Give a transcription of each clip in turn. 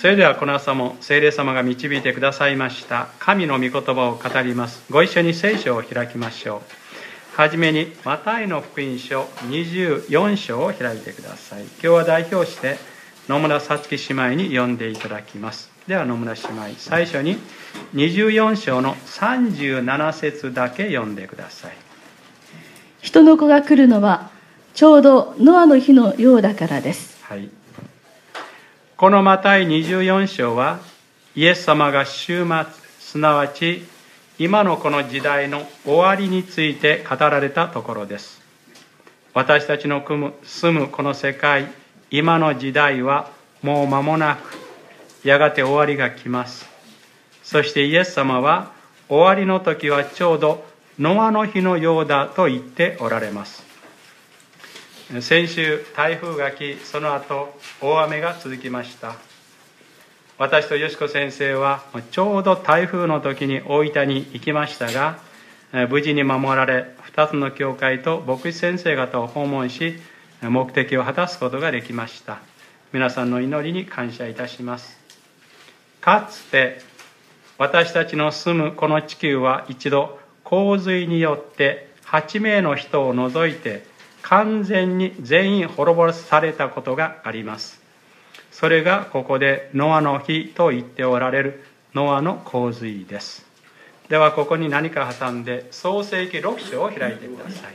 それではこの朝も聖霊様が導いてくださいました神の御言葉を語ります。ご一緒に聖書を開きましょう。はじめにマタイの福音書24章を開いてください。今日は代表して野村さつき姉妹に読んでいただきます。では野村姉妹、最初に24章の37節だけ読んでください。 人の子が来るのはちょうどノアの日のようだからです。 はい。このマタイ24章はイエス様が終末、すなわち今のこの時代の終わりについて語られたところです。私たちの住むこの世界、今の時代はもう間もなくやがて終わりが来ます。そしてイエス様は終わりの時はちょうどノアの日のようだと言っておられます。先週台風が来、その後大雨が続きました。私とよしこ先生はちょうど台風の時に大分に行きましたが、無事に守られ2つの教会と牧師先生方を訪問し、目的を果たすことができました。皆さんの祈りに感謝いたします。かつて私たちの住むこの地球は一度洪水によって8名の人を除いて完全に全員滅ぼされたことがあります。それがここでノアの日と言っておられるノアの洪水です。ではここに何か挟んで創世記6章を開いてください。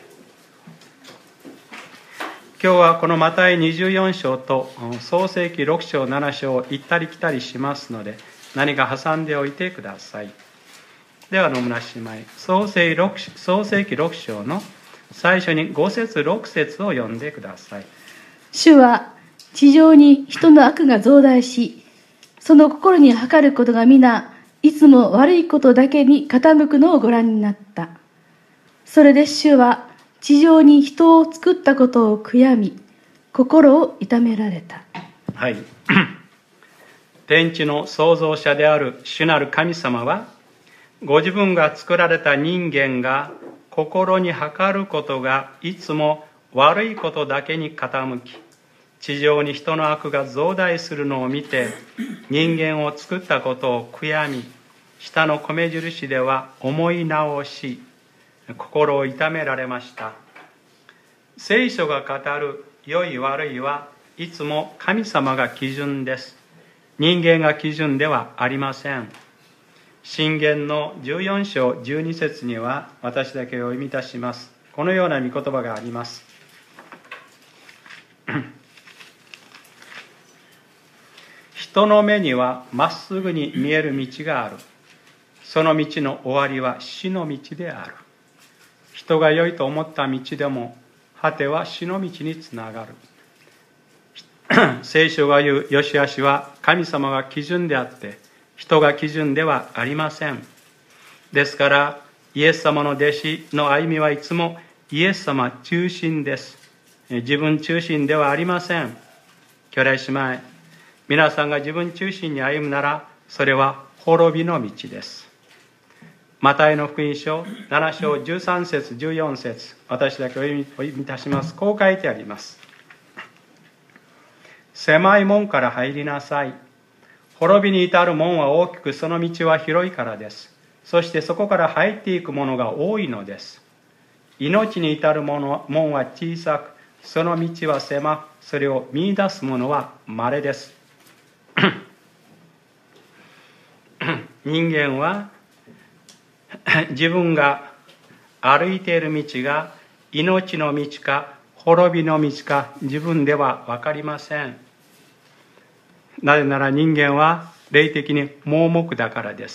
今日はこのマタイ24章と創世記6章7章を行ったり来たりしますので、何か挟んでおいてください。では野村姉妹、創世記6章の最初に5節6節を読んでください。 主は地上に人の悪が増大し、その心に計ることが皆いつも悪いことだけに傾くのをご覧になった。それで主は地上に人を作ったことを悔やみ、心を痛められた。 はい。天地の創造者である主なる神様は、ご自分が作られた人間が心に計ることがいつも悪いことだけに傾き、地上に人の悪が増大するのを見て、人間を作ったことを悔やみ、下の米印では思い直し、心を痛められました。聖書が語る良い悪いはいつも神様が基準です。人間が基準ではありません。箴言の14章12節には、私だけを読みいたします。このような御言葉があります。人の目にはまっすぐに見える道がある。その道の終わりは死の道である。人が良いと思った道でも、果ては死の道につながる。聖書が言う良し悪しは神様が基準であって、人が基準ではありません。ですから、イエス様の弟子の歩みはいつもイエス様中心です。自分中心ではありません。兄弟姉妹、皆さんが自分中心に歩むなら、それは滅びの道です。マタイの福音書7章13節14節、私だけお読みいたします。こう書いてあります。狭い門から入りなさい。滅びに至る門は大きく、その道は広いからです。そしてそこから入っていくものが多いのです。命に至る門は小さく、その道は狭く、それを見出す者は稀です。人間は自分が歩いている道が命の道か滅びの道か自分では分かりません。なぜなら人間は霊的に盲目だからです。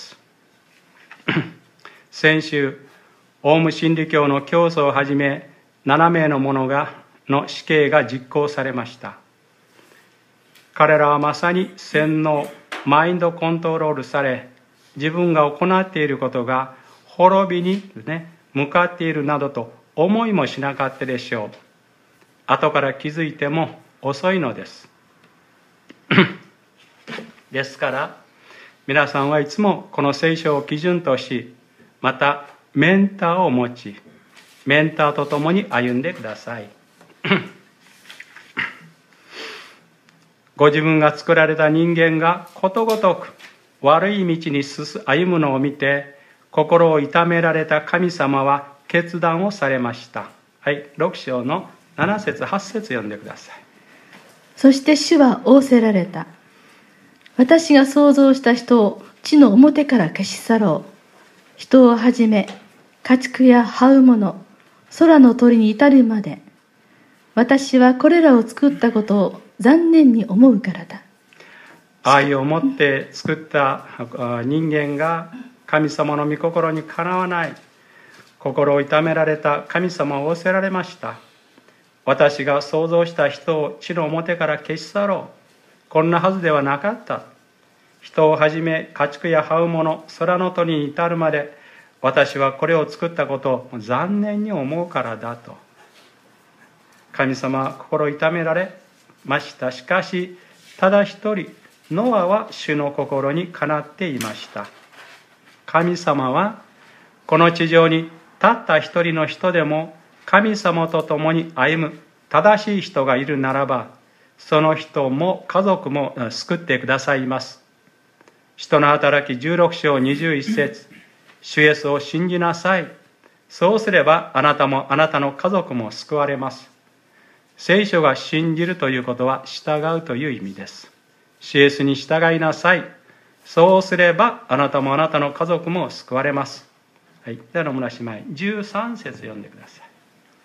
先週、オウム真理教の教祖をはじめ7名の者の死刑が実行されました。彼らはまさに洗脳、マインドコントロールされ、自分が行っていることが滅びに、向かっているなどと思いもしなかったでしょう。後から気づいても遅いのです。ですから皆さんはいつもこの聖書を基準とし、またメンターを持ち、メンターと共に歩んでください。 ご自分が作られた人間がことごとく悪い道に歩むのを見て、心を痛められた神様は決断をされました。はい、6章の7節8節読んでください。 そして主は仰せられた。私が創造した人を地の表から消し去ろう。人をはじめ、家畜や這うもの、空の鳥に至るまで。私はこれらを作ったことを残念に思うからだ。 愛を持って作った人間が神様の御心にかなわない。心を痛められた神様を仰せられました。私が創造した人を地の表から消し去ろう。こんなはずではなかった。人をはじめ家畜や這うもの、空の鳥に至るまで、私はこれを作ったことを残念に思うからだと。神様は心を痛められました。しかし、ただ一人、ノアは主の心にかなっていました。神様は、この地上にたった一人の人でも、神様と共に歩む正しい人がいるならば、その人も家族も救ってくださいます。使徒の働き16章21節、主イエスを信じなさい。そうすればあなたもあなたの家族も救われます。聖書が信じるということは従うという意味です。主イエスに従いなさい。そうすればあなたもあなたの家族も救われます。はい、では野村姉妹13節読んでください。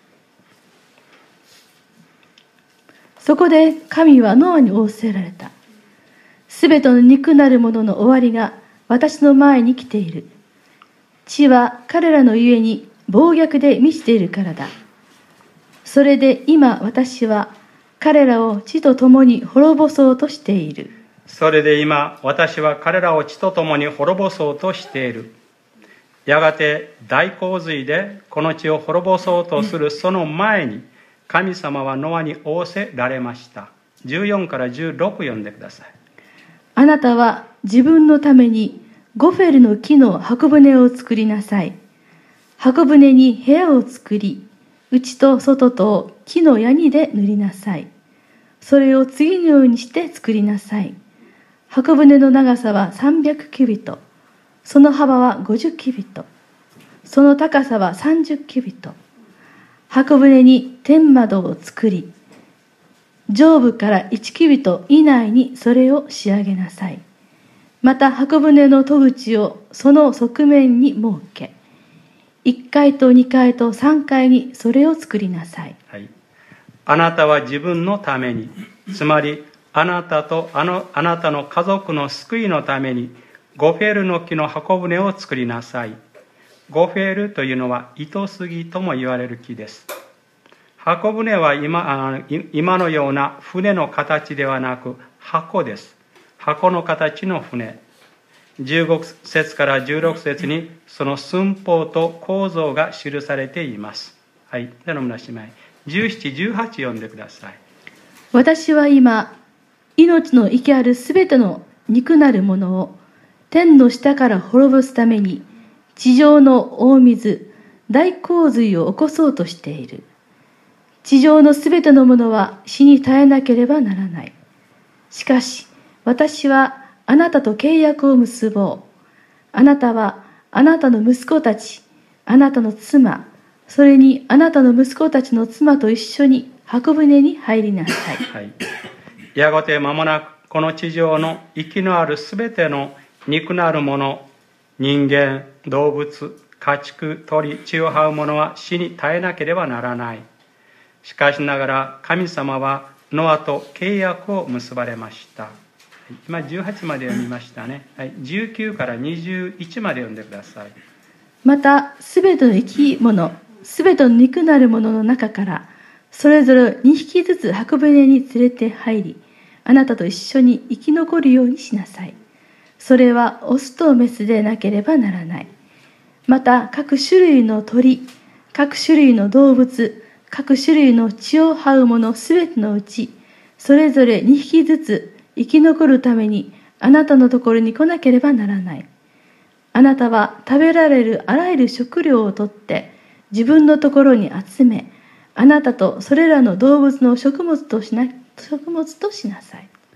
そこで神はノアに仰せられた。すべての肉なるものの終わりが私の前に来ている。地は彼らのゆえに暴虐で満ちているからだ。それで今私は彼らを地と共に滅ぼそうとしている。 それで今私は彼らを地と共に滅ぼそうとしている。やがて大洪水でこの地を滅ぼそうとするその前に、神様はノアに仰せられました。14から16読んでください。 あなたは自分のためにゴフェルの木の箱舟を作りなさい。箱舟に部屋を作り、内と外とを木のヤニで塗りなさい。それを次のようにして作りなさい。箱舟の長さは300キュビト、その幅は50キュビト、その高さは30キュビト。箱舟に天窓を作り、上部から1キュビト以内にそれを仕上げなさい。また箱舟の戸口をその側面に設け、1階と2階と3階にそれを作りなさい。 はい、あなたは自分のために、つまりあなたとあなたの家族の救いのために、ゴフェルの木の箱舟を作りなさい。ゴフェルというのは糸杉とも言われる木です。箱舟は今のような船の形ではなく箱です。箱の形の船。15節から16節にその寸法と構造が記されています。はい。では野村姉妹、17、18読んでください。 私は今、命の生きあるすべての肉なるものを天の下から滅ぼすために、地上の大水、大洪水を起こそうとしている。地上のすべてのものは死に絶えなければならない。しかし、私はあなたと契約を結ぼう。あなたはあなたの息子たち、あなたの妻、それにあなたの息子たちの妻と一緒に箱舟に入りなさい。 はい、やがて間もなくこの地上の息のあるすべての肉のあるもの、人間、動物、家畜、鳥、血を這うものは死に絶えなければならない。しかしながら神様はノアと契約を結ばれました。今18まで読みましたね。はい、19から21まで読んでください。 またすべての生き物、すべての肉なるものの中からそれぞれ2匹ずつ箱舟に連れて入り、あなたと一緒に生き残るようにしなさい。それはオスとメスでなければならない。また各種類の鳥、各種類の動物、各種類の血を這うものすべてのうち、それぞれ2匹ずつ生き残るためにあなたのところに来なければならない。あなたは食べられるあらゆる食料をとって自分のところに集め、あなたとそれらの動物の食物としなさい。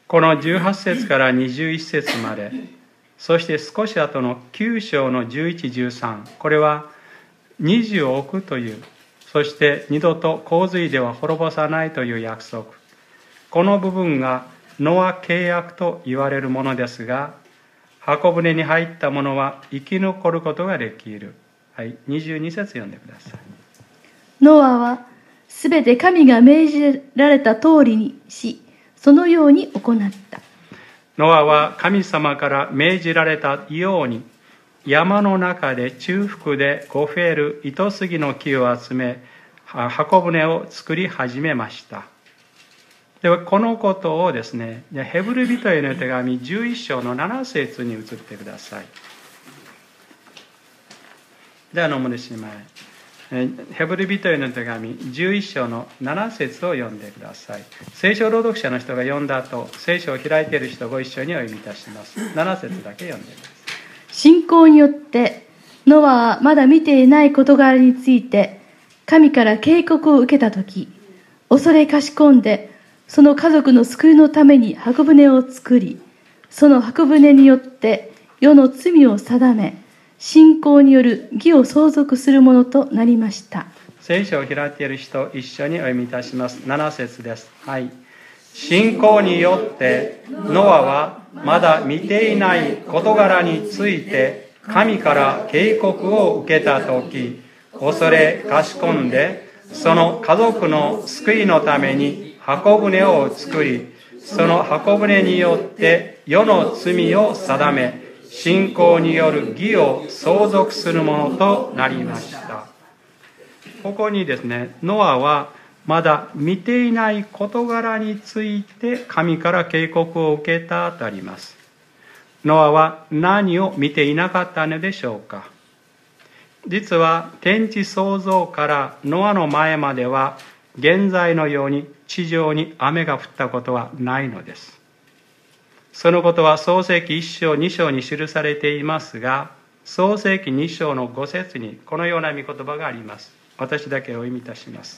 この18節から21節まで、そして少し後の9章の11、13、これは20億という、そして二度と洪水では滅ぼさないという約束。この部分がノア契約と言われるものですが、箱舟に入った者は生き残ることができる。はい、22節読んでください。 ノアはすべて神が命じられた通りにし、そのように行った。 ノアは神様から命じられたように、山の中で中腹で5フェール糸杉の木を集め、箱舟を作り始めました。ではこのことをですね、ヘブル人への手紙11章の7節に移ってください。では、もですね、ヘブル人への手紙11章の7節を読んでください。聖書朗読者の人が読んだ後、聖書を開いている人ご一緒にお読みいたします。7節だけ読んでください。 信仰によってノアはまだ見ていない事柄について神から警告を受けたとき、恐れかしこんでその家族の救いのために箱舟を作り、その箱舟によって世の罪を定め、信仰による義を相続するものとなりました。 聖書を開いている人一緒にお読みいたします。7節です。はい。信仰によってノアはまだ見ていない事柄について神から警告を受けたとき、恐れかしこんでその家族の救いのために箱舟を作り、その箱舟によって世の罪を定め、信仰による義を相続するものとなりました。ここにですね、ノアはまだ見ていない事柄について神から警告を受けたとあります。ノアは何を見ていなかったのでしょうか。実は天地創造からノアの前までは現在のように地上に雨が降ったことはないのです。そのことは創世記1章2章に記されていますが、創世記2章の5節にこのような御言葉があります。私だけお読みいたします。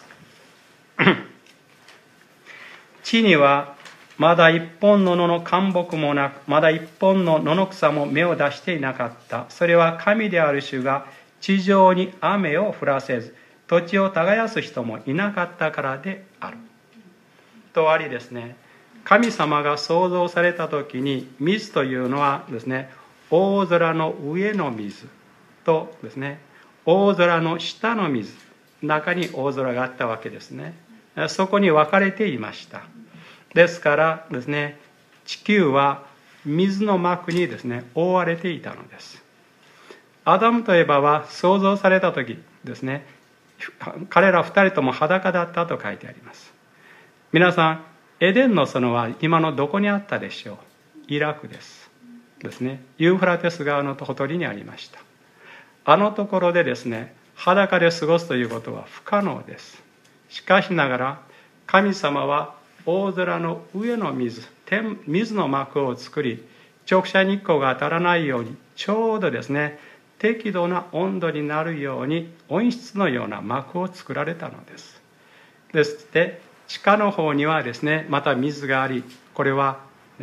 地にはまだ一本の野の灌木もなく、まだ一本の野の草も芽を出していなかった。それは神である主が地上に雨を降らせず、土地を耕す人もいなかったからである。とありですね、神様が創造された時に水というのはですね、大空の上の水とですね、大空の下の水、中に大空があったわけですね。そこに分かれていました。ですからですね、地球は水の膜にですね、覆われていたのです。アダムとエバは創造された時ですね、彼ら二人とも裸だったと書いてあります。皆さん、エデンの園は今のどこにあったでしょう。イラクですね。ユーフラテス川のほとりにありました。あのところでですね、裸で過ごすということは不可能です。しかしながら神様は大空の上の水の膜を作り、直射日光が当たらないようにちょうどですね、適度な温度になるように温室のような膜を作られたのです。ですって地下の方にはですね、また水があり、これは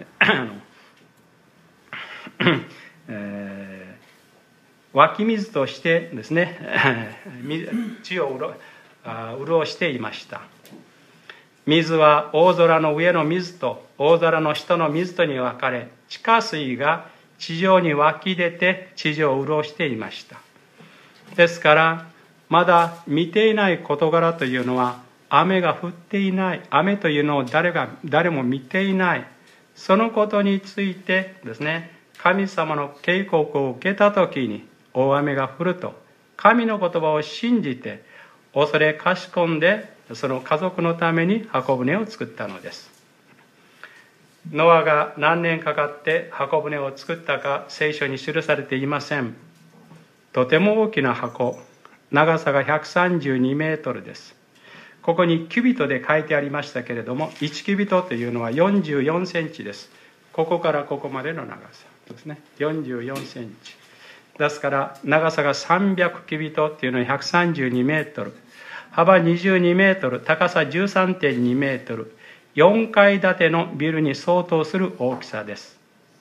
湧き水としてですね地を潤していました。水は大空の上の水と大空の下の水とに分かれ、地下水が地上に湧き出て地上を潤していました。ですからまだ見ていない事柄というのは、雨が降っていない、雨というのを誰も見ていない、そのことについてですね、神様の警告を受けたときに大雨が降ると、神の言葉を信じて恐れかしこんで、その家族のために箱舟を作ったのです。ノアが何年かかって箱舟を作ったか聖書に記されていません。とても大きな箱、長さが132メートルです。ここにキュビトで書いてありましたけれども、1キュビトというのは44センチです。ここからここまでの長さですね、44センチですから、長さが300キュビトっていうのは132メートル、幅22メートル、高さ 13.2 メートル、 4階建てのビルに相当する大きさです。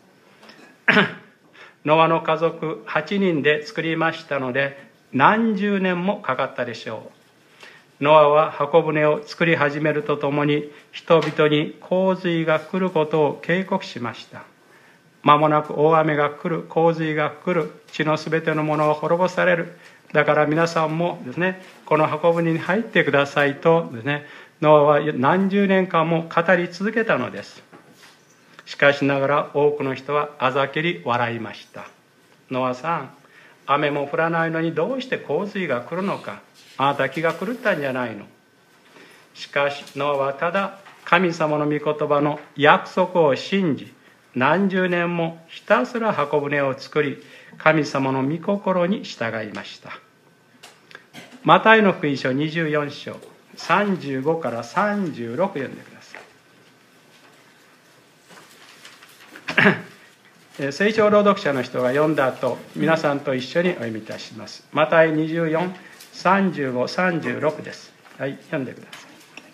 ノアの家族8人で作りましたので、何十年もかかったでしょう。ノアは箱舟を作り始めるとともに、人々に洪水が来ることを警告しました。間もなく大雨が来る、洪水が来る、地のすべてのものを滅ぼされる。だから皆さんもですね、この箱舟に入ってくださいとですね、ノアは何十年間も語り続けたのです。しかしながら多くの人はあざけり笑いました。ノアさん、雨も降らないのにどうして洪水が来るのか。あなた気が狂ったんじゃないの。しかしノアはただ神様の御言葉の約束を信じ、何十年もひたすら箱舟を作り、神様の御心に従いました。マタイの福音書24章35から36読んでください。聖書朗読者の人が読んだ後、皆さんと一緒にお読みいたします。マタイ24、35、36です。はい、読んでください。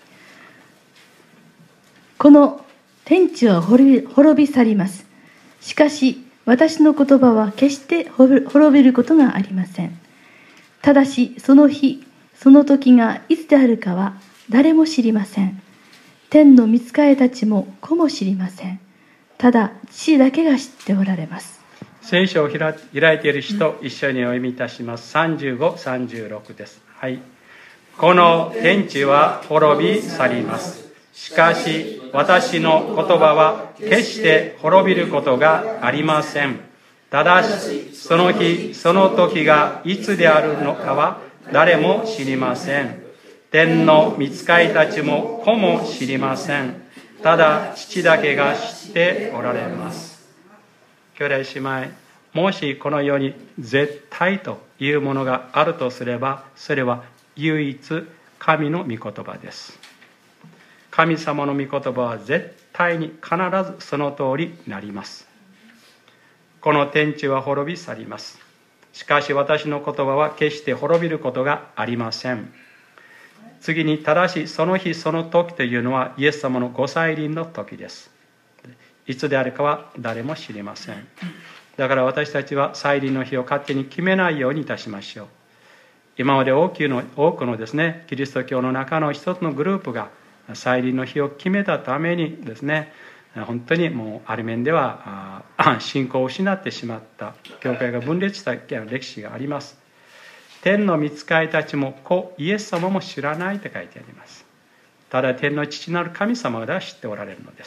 この天地は滅び去ります。しかし私の言葉は決して滅びることがありません。ただしその日その時がいつであるかは誰も知りません。天の御使いたちも子も知りません。ただ父だけが知っておられます。 聖書を開いている人、一緒にお読みいたします。35、36です。はい。この天地は滅び去ります。しかし私の言葉は決して滅びることがありません。ただしその日その時がいつであるのかは誰も知りません。天の御使いたちも子も知りません。ただ父だけが知っておられます。兄弟姉妹、もしこの世に絶対というものがあるとすれば、それは唯一神の御言葉です。神様の御言葉は絶対に必ずその通りになります。この天地は滅び去ります。しかし私の言葉は決して滅びることがありません。次に、ただしその日その時というのはイエス様のご再臨の時です。いつであるかは誰も知りません。だから私たちは再臨の日を勝手に決めないようにいたしましょう。今まで多くのですね、キリスト教の中の一つのグループが再臨の日を決めたためにですね、本当にもうある面では信仰を失ってしまった教会が分裂した歴史があります。天の御使いたちも子イエス様も知らないと書いてあります。ただ天の父なる神様が知っておられるのです。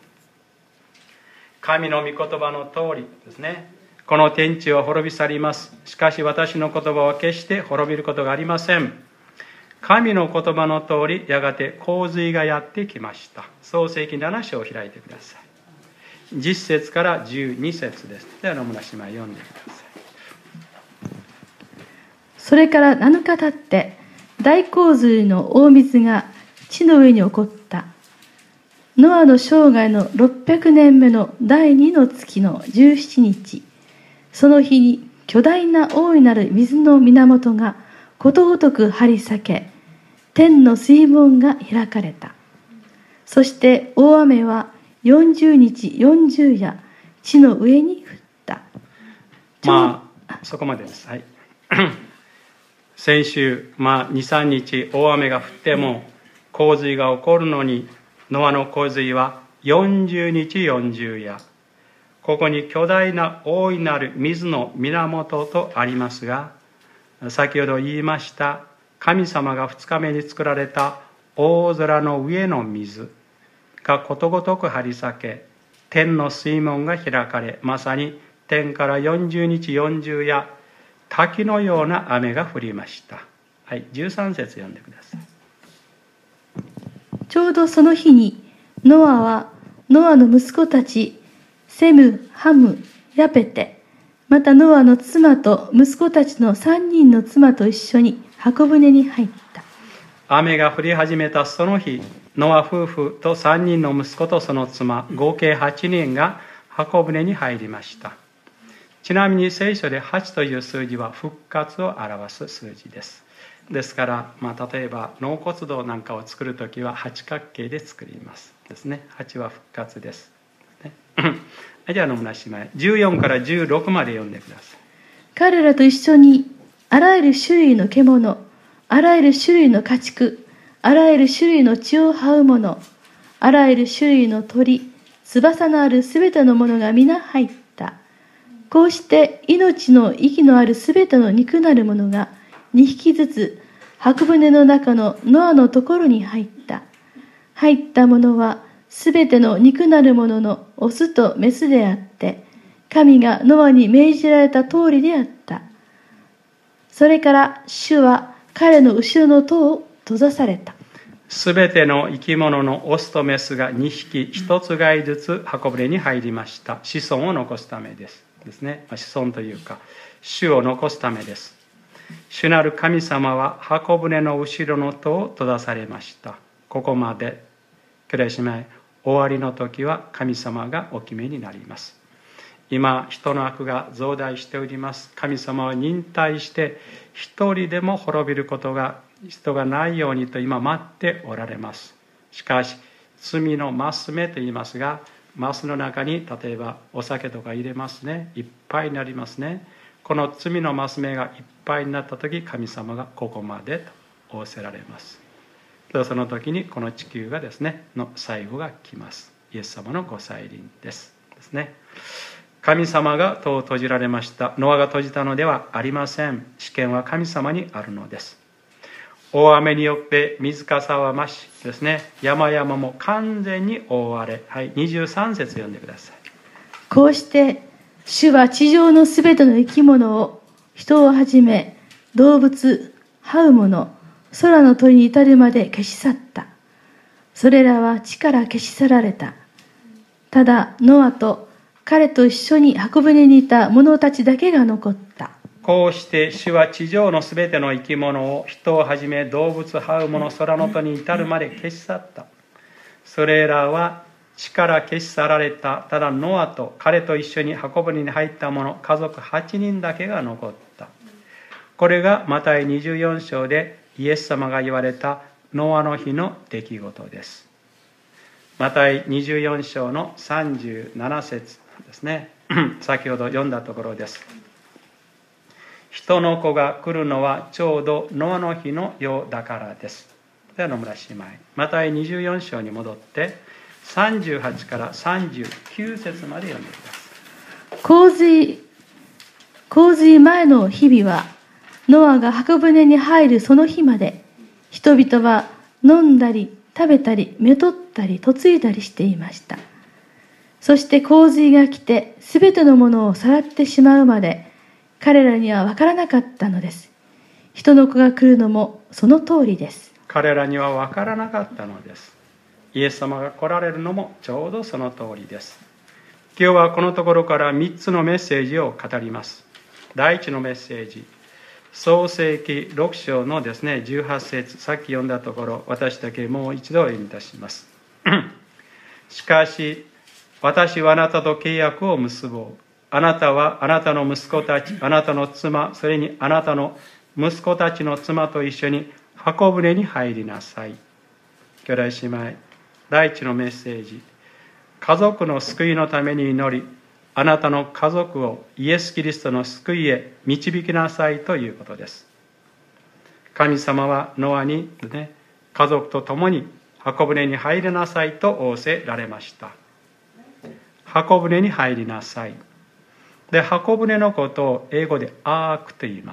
神の御言葉の通りですね、この天地は滅び去ります。しかし私の言葉は決して滅びることがありません。神の言葉の通り、やがて洪水がやってきました。創世記7章を開いてください。10節から12節です。では野村姉妹読んでください。 それから7日経って大洪水の大水が地の上に起こった。ノアの生涯の600年目の第2の月の17日、その日に巨大な大いなる水の源がことごとく張り裂け、天の水門が開かれた。そして大雨は40日40夜地の上に降った。 そこまでです。はい。先週、2、3日大雨が降っても洪水が起こるのに、ノアの洪水は40日40夜。ここに巨大な大いなる水の源とありますが、先ほど言いました神様が2日目に作られた大空の上の水がことごとく張り裂け、天の水門が開かれ、まさに天から40日40夜滝のような雨が降りました。はい、13節読んでください。 ちょうどその日にノアの息子たちセム、ハム、ヤペテ、またノアの妻と息子たちの3人の妻と一緒に箱舟に入った。 雨が降り始めたその日、ノア夫婦と3人の息子とその妻、合計8人が箱舟に入りました。ちなみに聖書で8という数字は復活を表す数字です。 ですから、例えば納骨堂なんかを作るときは八角形で作りますですね。8は復活です、ね、じゃあ野村姉妹14から16まで読んでください。 彼らと一緒にあらゆる種類の獣、あらゆる種類の家畜、あらゆる種類の血を這うもの、あらゆる種類の鳥、翼のあるすべてのものが皆入った。こうして命の息のあるすべての肉なるものが2匹ずつ箱舟の中のノアのところに入った。入ったものはすべての肉なるもののオスとメスであって、神がノアに命じられた通りであった。それから主は彼の後ろの戸を閉ざされた。 すべての生き物のオスとメスが2匹1つがいずつ箱舟に入りました。子孫を残すためですね。子孫というか種を残すためです。主なる神様は箱舟の後ろの戸を閉ざされました。ここまで兄弟姉妹、終わりの時は神様がお決めになります。今人の悪が増大しております。神様は忍耐して一人でも滅びる人がないようにと今待っておられます。しかし罪のマス目と言いますが、マスの中に例えばお酒とか入れますね。いっぱいになりますね。この罪のマス目がいっぱいになった時、神様がここまでと仰せられます。その時にこの地球がですねの最後が来ます。イエス様のご再臨ですね。神様が戸を閉じられました。ノアが閉じたのではありません。主権は神様にあるのです。大雨によって水かさは増しですね、山々も完全に覆われ、23節読んでください。 こうして主は地上のすべての生き物を、人をはじめ動物、這うもの、空の鳥に至るまで消し去った。それらは地から消し去られた。ただノアと彼と一緒に箱舟にいた者たちだけが残った。 こうして主は地上のすべての生き物を、人をはじめ動物、這うもの、空の鳥に至るまで消し去った。それらは地から消し去られた。ただノアと彼と一緒に箱舟に入った者、家族8人だけが残った。これがマタイ24章でイエス様が言われたノアの日の出来事です。マタイ24章の37節ですね。先ほど読んだところです。人の子が来るのはちょうどノアの日のようだからです。では野村姉妹、マタイ24章に戻って38から39節まで読んでください。 洪水前の日々は、ノアが箱舟に入るその日まで、人々は飲んだり食べたりめとったり嫁いだりしていました。そして洪水が来てすべてのものをさらってしまうまで、彼らには分からなかったのです。人の子が来るのもその通りです。 彼らには分からなかったのです。イエス様が来られるのもちょうどその通りです。今日はこのところから3つのメッセージを語ります。第一のメッセージ、創世記6章のですね18節、さっき読んだところ、私だけもう一度読みいたします。しかし私はあなたと契約を結ぼう。あなたはあなたの息子たち、あなたの妻、それにあなたの息子たちの妻と一緒に箱舟に入りなさい。兄弟姉妹、第一のメッセージ、家族の救いのために祈り、あなたの家族をイエス・キリストの救いへ導きなさいということです。神様はノアに、家族と共に箱舟に入りなさいと仰せられました。箱舟に入りなさい。で、箱舟のことを英語でアークと言います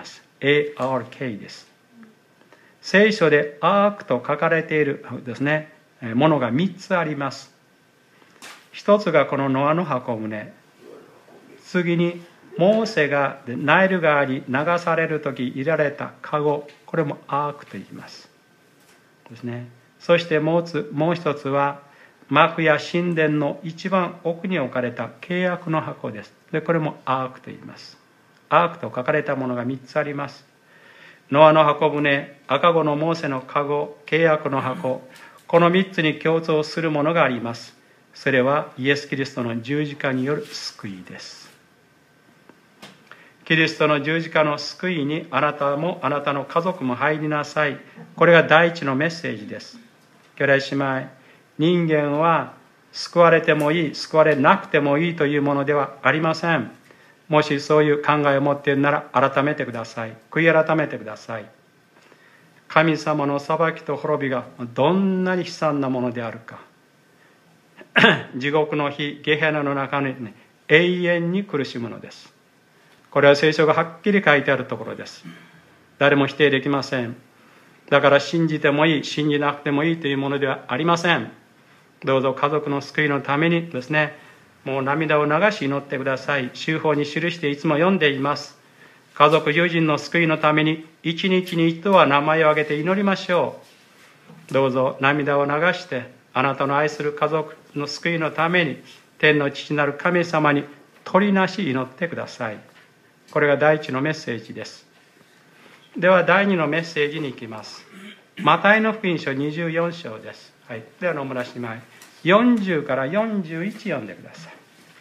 。ARK です。聖書でアークと書かれているですね、ものが3つあります。一つがこのノアの箱舟。次にモーセがナイル川に流されるとき入れられたカゴ、これもアークと言いますですね。そしてもう一つは幕や神殿の一番奥に置かれた契約の箱です。でこれもアークと言います。アークと書かれたものが3つあります。ノアの箱舟、赤子のモーセのカゴ、契約の箱、この3つに共通するものがあります。それはイエス・キリストの十字架による救いです。 キリストの十字架の救いにあなたもあなたの家族も入りなさい。これが第一のメッセージです。兄弟姉妹、人間は救われてもいい、救われなくてもいいというものではありません。もしそういう考えを持っているなら改めてください。悔い改めてください。神様の裁きと滅びがどんなに悲惨なものであるか。地獄の火、ゲヘナの中に、永遠に苦しむのです。これは聖書がはっきり書いてあるところです。誰も否定できません。だから信じてもいい、信じなくてもいいというものではありません。どうぞ家族の救いのためにですね、もう涙を流し祈ってください。修法に記していつも読んでいます。家族友人の救いのために一日に一度は名前を挙げて祈りましょう。どうぞ涙を流してあなたの愛する家族の救いのために天の父なる神様に取りなし祈ってください。これが第一のメッセージです。では第二のメッセージに行きます。マタイの福音書24章です。はい、では野村姉妹、40から41読んでください。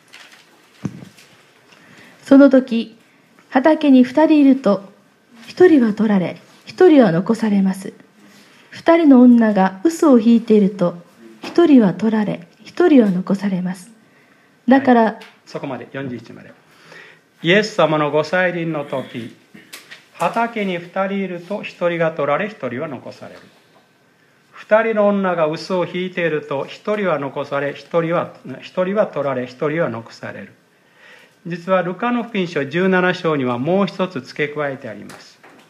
その時、畑に2人いると、1人は取られ、1人は残されます。2人の女が嘘を引いていると、1人は取られ、1人は残されます。だから、はい、 そこまで、41まで。イエス様のご再臨の時、畑に2人いると1人が取られ、1人は残される。2人の女が嘘を引いていると、1人は残され、1人は取られ、1人は残される。実はルカの福音書17章にはもう一つ付け加えてあります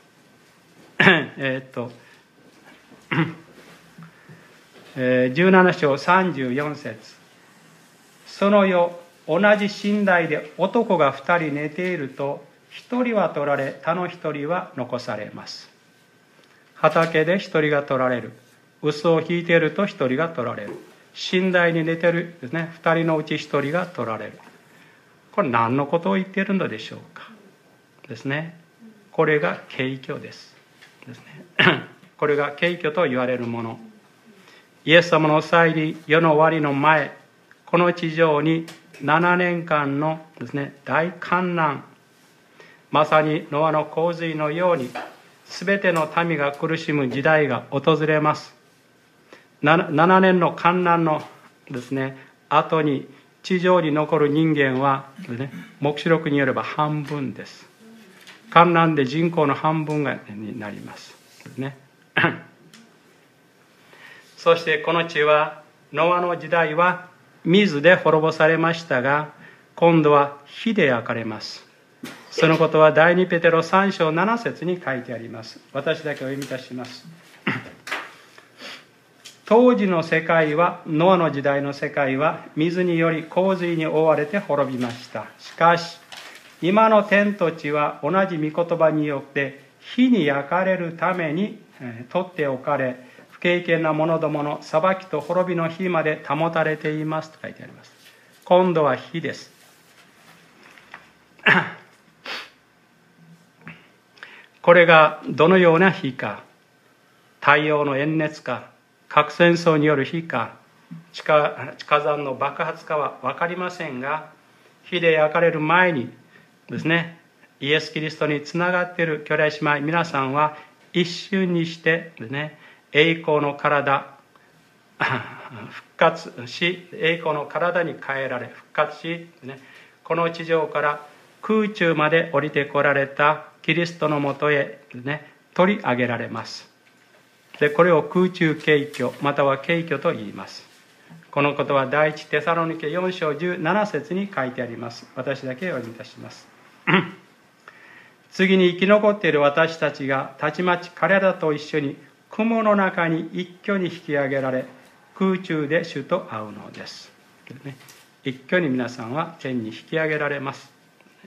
。17章34節。その夜、同じ寝台で男が2人寝ていると、1人は取られ、他の1人は残されます。畑で1人が取られる。嘘を引いていると1人が取られる。寝台に寝ているですね、2人のうち1人が取られる。これ何のことを言っているのでしょうかですね。これが景挙ですね。これが景挙と言われるもの。イエス様の再臨、世の終わりの前、この地上に7年間のですね、大患難、まさにノアの洪水のように全ての民が苦しむ時代が訪れます。7年の患難のですね、後に地上に残る人間は、ね、黙示録によれば半分です。患難で人口の半分になります。ね、そしてこの地は、ノアの時代は水で滅ぼされましたが、今度は火で焼かれます。そのことは第2ペテロ3章7節に書いてあります。私だけお読みいたします。当時の世界は、ノアの時代の世界は水により洪水に覆われて滅びました。しかし今の天と地は同じ御言葉によって火に焼かれるために取っておかれ、不敬虔な者どもの裁きと滅びの火まで保たれていますと書いてあります。今度は火です。これがどのような火か、太陽の炎熱か、核戦争による火か、地下山の爆発かは分かりませんが、火で焼かれる前にですね、イエス・キリストにつながっている兄弟姉妹皆さんは一瞬にしてですね、栄光の体復活し、栄光の体に変えられ復活し、ね、この地上から空中まで降りてこられたキリストのもとへ、ね、取り上げられます。で、これを空中景挙または景挙と言います。このことは第一テサロニケ4章17節に書いてあります。私だけお読みいたします。次に生き残っている私たちがたちまち彼らと一緒に雲の中に一挙に引き上げられ、空中で主と会うのです。一挙に皆さんは天に引き上げられます。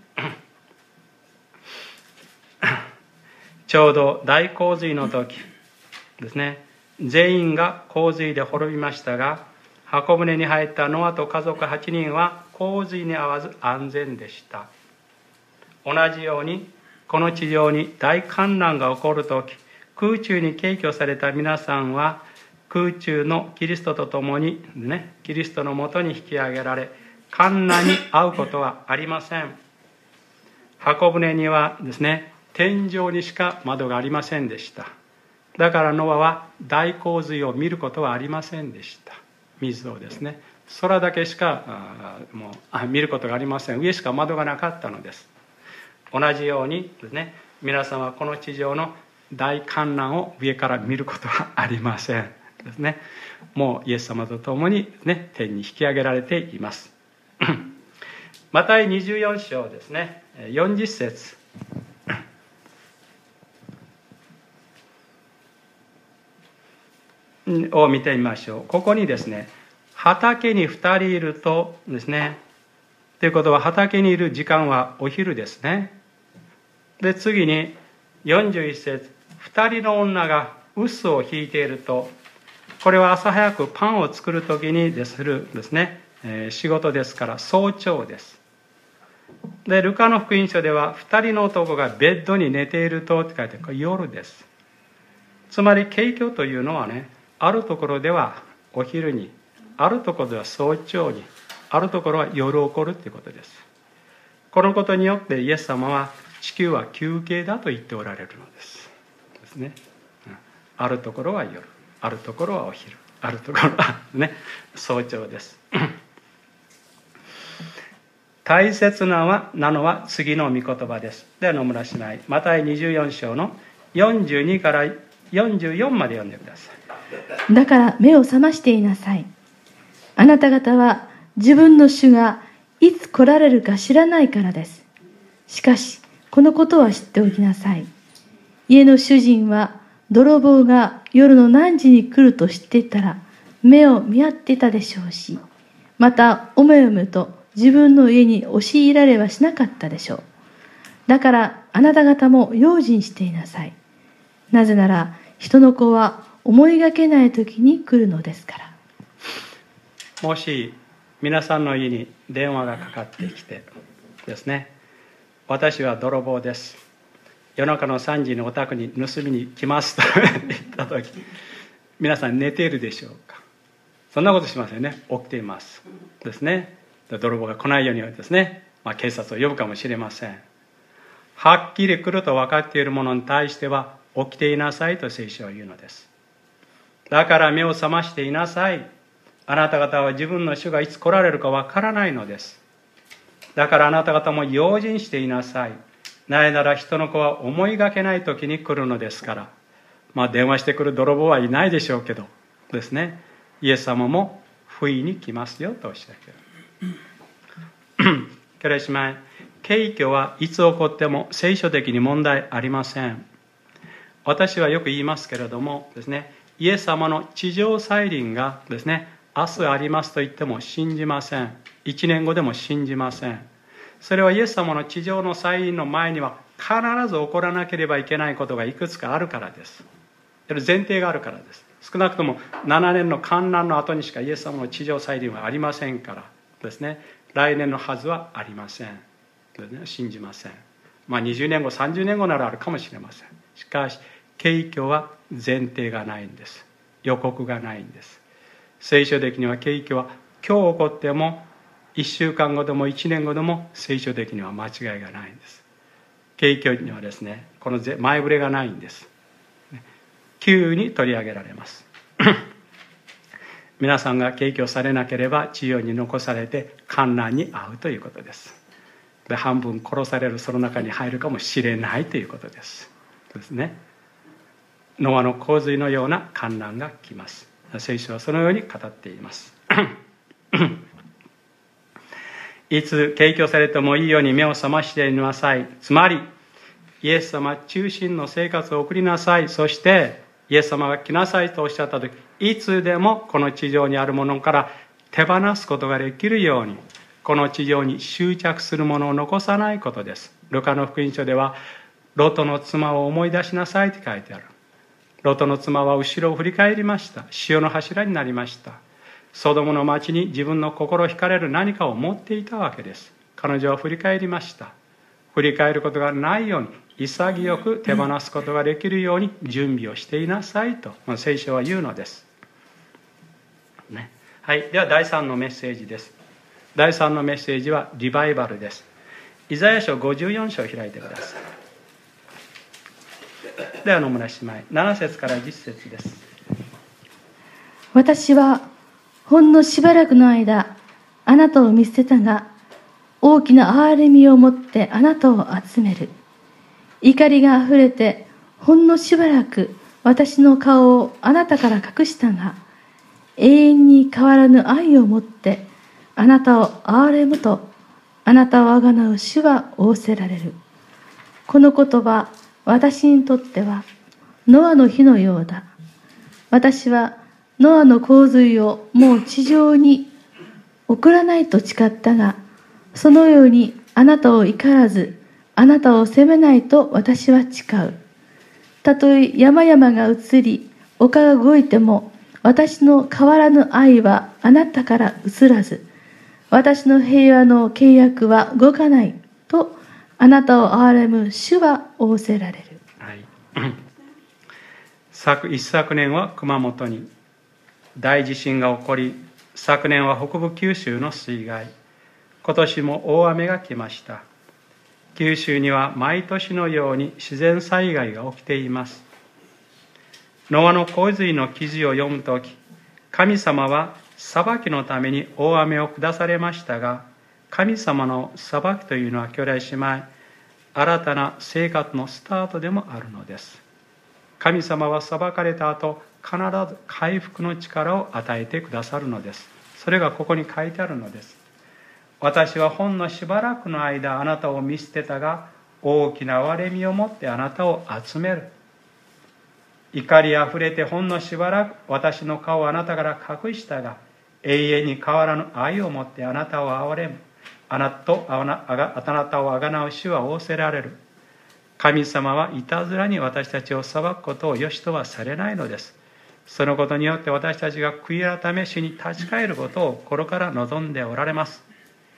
ちょうど大洪水の時ですね、全員が洪水で滅びましたが、箱舟に入ったノアと家族8人は洪水に遭わず安全でした。同じようにこの地上に大患難が起こるとき、空中に敬挙された皆さんは空中のキリストと共に、ね、キリストのもとに引き上げられ、患難に遭うことはありません。 箱舟にはですね、天井にしか窓がありませんでした。だからノアは大洪水を見ることはありませんでした。水をですね、空だけしかもう見ることがありません。上しか窓がなかったのです。同じようにですね、皆さんはこの地上の大観難を上から見ることはありませんですね。もうイエス様と共にですね、天に引き上げられています。マタイ24章ですね、40節を見てみましょう。ここにですね、畑に2人いるとですね、ということは畑にいる時間はお昼ですね。で、次に41節、2人の女が臼を引いていると、これは朝早くパンを作るときにするですね、仕事ですから早朝です。で、ルカの福音書では2人の男がベッドに寝ているとって書いてある。これ夜です。つまり景況というのはね、あるところではお昼に、あるところでは早朝に、あるところは夜起こるということです。このことによってイエス様は地球は休憩だと言っておられるのですね。あるところは夜、あるところはお昼、あるところはね、早朝です。大切なのは次の御言葉です。では野村姉妹、マタイ24章の42から44まで読んでください。 だから目を覚ましていなさい。あなた方は自分の主がいつ来られるか知らないからです。しかしこのことは知っておきなさい。家の主人は泥棒が夜の何時に来ると知っていたら目を見張っていたでしょうし、またおめおめと自分の家に押し入られはしなかったでしょう。だからあなた方も用心していなさい。なぜなら人の子は思いがけない時に来るのですから。 もし皆さんの家に電話がかかってきてですね、私は泥棒です、夜中の3時にお宅に盗みに来ますと言った時、皆さん寝ているでしょうか。そんなことしませんね。起きていますですね。泥棒が来ないようにはですね、警察を呼ぶかもしれません。はっきり来ると分かっているものに対しては起きていなさいと聖書は言うのです。だから目を覚ましていなさい。あなた方は自分の主がいつ来られるか分からないのです。だからあなた方も用心していなさい。なぜなら人の子は思いがけない時に来るのですから。電話してくる泥棒はいないでしょうけどですね、イエス様も不意に来ますよとおっしゃっている。けれしまい、景況はいつ起こっても聖書的に問題ありません。私はよく言いますけれどもですね、イエス様の地上再臨がですね、明日ありますと言っても信じません。1年後でも信じません。それはイエス様の地上の再臨の前には必ず起こらなければいけないことがいくつかあるからです。前提があるからです。少なくとも7年の観覧の後にしかイエス様の地上再臨はありませんからですね、来年のはずはありません。信じません。20年後30年後ならあるかもしれません。しかし景況は前提がないんです。予告がないんです。聖書的には景況は今日起こっても1週間後でも1年後でも聖書的には間違いがないんです。景況にはですね、この前触れがないんです。急に取り上げられます皆さんが景況されなければ地上に残されて観難に遭うということです。で、半分殺される、その中に入るかもしれないということですね。ノアの洪水のような観難が来ます。聖書はそのように語っていますいつ景況されてもいいように目を覚ましていなさい。つまりイエス様中心の生活を送りなさい。そしてイエス様が来なさいとおっしゃった時、いつでもこの地上にあるものから手放すことができるように、この地上に執着するものを残さないことです。ルカの福音書ではロトの妻を思い出しなさいって書いてある。ロトの妻は後ろを振り返りました。潮の柱になりました。ソドムの町に自分の心を惹かれる何かを持っていたわけです。彼女は振り返りました。振り返ることがないように潔く手放すことができるように準備をしていなさいと、聖書は言うのです、はい。では第3のメッセージです。第3のメッセージはリバイバルです。 イザヤ書54章を開いてください。では野村姉妹、7節から10節です。 私はほんのしばらくの間あなたを見捨てたが、大きな憐れみを持ってあなたを集める。怒りがあふれてほんのしばらく私の顔をあなたから隠したが、永遠に変わらぬ愛を持ってあなたを憐れむと、あなたをあがなう主は仰せられる。この言葉、私にとってはノアの日のようだ。私はノアの洪水をもう地上に送らないと誓ったが、そのようにあなたを怒らず、あなたを責めないと私は誓う。たとえ山々が移り、丘が動いても、私の変わらぬ愛はあなたから移らず、私の平和の契約は動かないと、あなたを憐れむ主は仰せられる。 はい、一昨年は熊本に大地震が起こり、昨年は北部九州の水害、今年も大雨が来ました。九州には毎年のように自然災害が起きています。ノアの洪水の記事を読むとき、神様は裁きのために大雨を下されましたが、神様の裁きというのは兄弟姉妹、新たな生活のスタートでもあるのです。神様は裁かれた後、必ず回復の力を与えてくださるのです。それがここに書いてあるのです。私はほんのしばらくの間あなたを見捨てたが、大きな憐れみを持ってあなたを集める。怒りあふれてほんのしばらく私の顔をあなたから隠したが、永遠に変わらぬ愛を持ってあなたを憐れむ。あなたをあがなう主は仰せられる。神様はいたずらに私たちを裁くことを良しとはされないのです。そのことによって私たちが悔い改め主に立ち返ることを心から望んでおられます。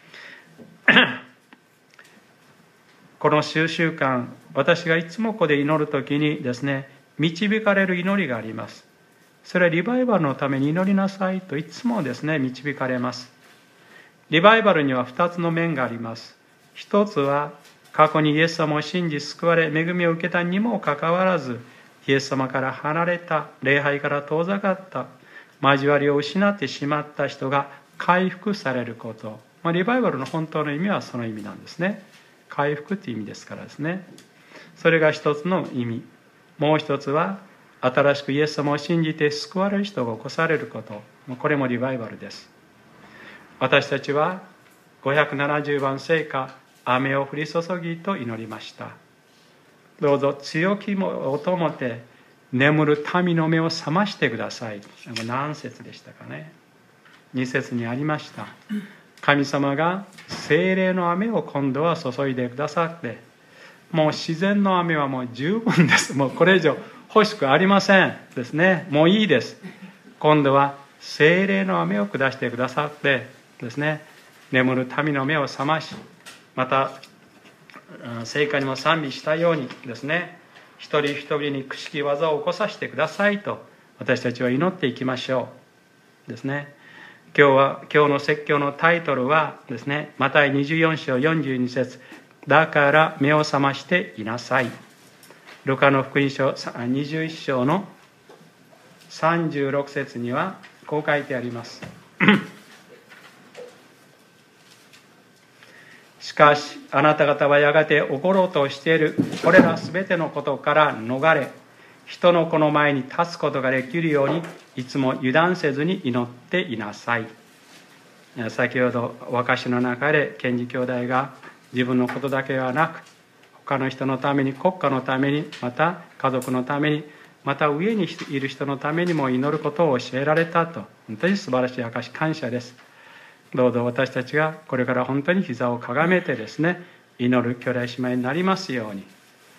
この数週間、私がいつもここで祈るときにですね、導かれる祈りがあります。それはリバイバルのために祈りなさいといつもですね、導かれます。リバイバルには2つの面があります。一つは、過去にイエス様を信じ救われ、恵みを受けたにもかかわらず、イエス様から離れた、礼拝から遠ざかった、交わりを失ってしまった人が回復されること。リバイバルの本当の意味はその意味なんですね。回復という意味ですからですね。それが一つの意味。もう一つは、新しくイエス様を信じて救われる人が起こされること。これもリバイバルです。私たちは570番聖歌、雨を降り注ぎと祈りました。どうぞ強き音をもって眠る民の目を覚ましてください。何節でしたかね。2節にありました。神様が聖霊の雨を今度は注いでくださって、もう自然の雨はもう十分です。もうこれ以上欲しくありませんですね。もういいです。今度は聖霊の雨を下してくださってですね、眠る民の目を覚まし、また聖歌にも賛美したようにですね、一人一人に奇跡技を起こさせてくださいと私たちは祈っていきましょうですね。今日の説教のタイトルはですね、マタイ24章42節、だから目を覚ましていなさい。ルカの福音書21章の36節にはこう書いてありますしかしあなた方はやがて起ころうとしているこれらすべてのことから逃れ、人の子の前に立つことができるようにいつも油断せずに祈っていなさい。先ほど和歌詞の中で賢治兄弟が自分のことだけではなく、他の人のために、国家のために、また家族のために、また上にいる人のためにも祈ることを教えられたと、本当に素晴らしい証、感謝です。どうぞ私たちがこれから本当に膝をかがめてですね、祈る兄弟姉妹になりますように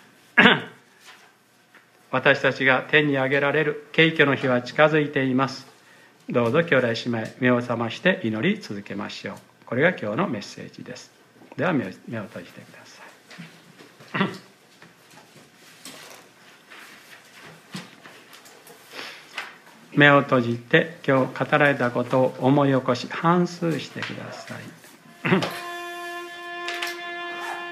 私たちが天に上げられる景挙の日は近づいています。どうぞ兄弟姉妹、目を覚まして祈り続けましょう。これが今日のメッセージです。では目を閉じてください目を閉じて今日語られたことを思い起こし反芻してください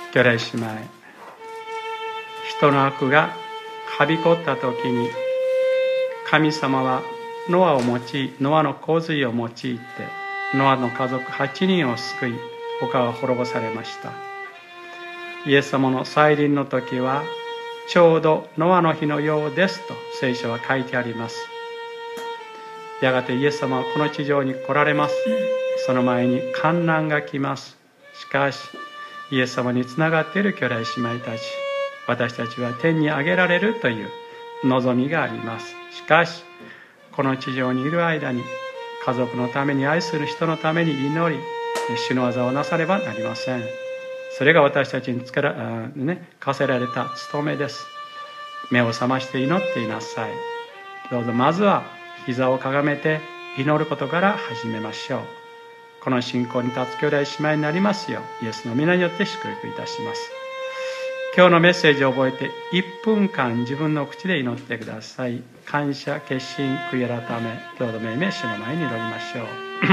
兄弟姉妹、人の悪がはびこった時に、神様はノアを用い、ノアの洪水を用いて、ノアの家族8人を救い、他は滅ぼされました。イエス様の再臨の時は、ちょうどノアの日のようですと聖書は書いてあります。やがてイエス様はこの地上に来られます。その前に患難が来ます。しかし、イエス様につながっている兄弟姉妹たち、私たちは天に上げられるという望みがあります。しかし、この地上にいる間に、家族のために、愛する人のために祈り、主の技をなさればなりません。それが私たちに課せられた務めです。目を覚まして祈っていなさい。どうぞまずは膝をかがめて祈ることから始めましょう。この信仰に立つ兄弟姉妹になりますよう、イエスの皆によって祝福いたします。今日のメッセージを覚えて1分間自分の口で祈ってください。感謝、決心、悔い改め、共同命名主の前に祈りましょう。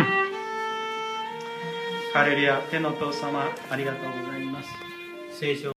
ハレルヤ、天のお父様、ありがとうございます。聖書